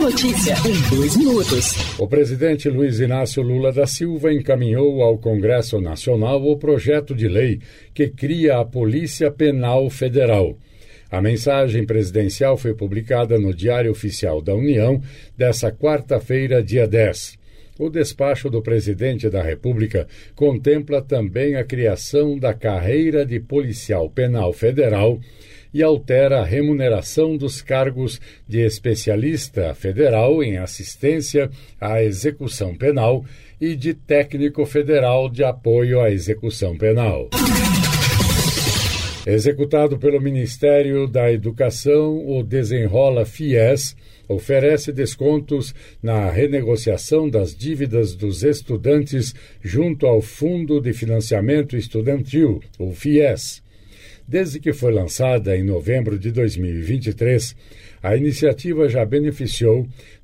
notícia em 2 minutos. O presidente Luiz Inácio Lula da Silva encaminhou ao Congresso Nacional o projeto de lei que cria a Polícia Penal Federal. A mensagem presidencial foi publicada no Diário Oficial da União desta quarta-feira, dia 10. O despacho do presidente da República contempla também a criação da carreira de policial penal federal e altera a remuneração dos cargos de especialista federal em assistência à execução penal e de técnico federal de apoio à execução penal. Executado pelo Ministério da Educação, o Desenrola FIES oferece descontos na renegociação das dívidas dos estudantes junto ao Fundo de Financiamento Estudantil, o FIES. Desde que foi lançada em novembro de 2023, a iniciativa já beneficiou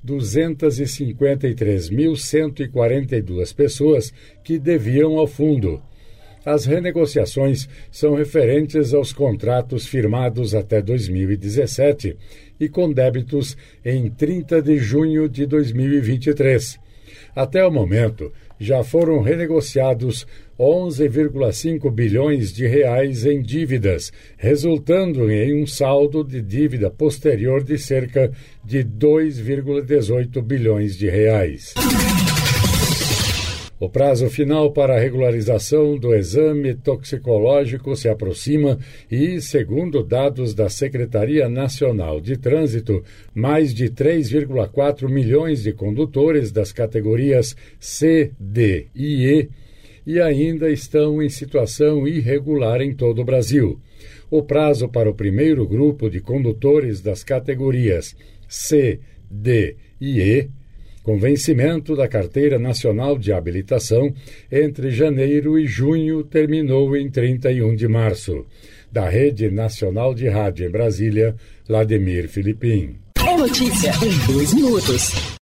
253.142 pessoas que deviam ao fundo. As renegociações são referentes aos contratos firmados até 2017 e com débitos em 30 de junho de 2023. Até o momento, já foram renegociados 11,5 bilhões de reais em dívidas, resultando em um saldo de dívida posterior de cerca de 2,18 bilhões de reais. O prazo final para a regularização do exame toxicológico se aproxima e, segundo dados da Secretaria Nacional de Trânsito, mais de 3,4 milhões de condutores das categorias C, D e E ainda estão em situação irregular em todo o Brasil. O prazo para o primeiro grupo de condutores das categorias C, D e E, com vencimento da Carteira Nacional de Habilitação, entre janeiro e junho, terminou em 31 de março. Da Rede Nacional de Rádio em Brasília, Vladimir Filipim. É notícia em 2 minutos.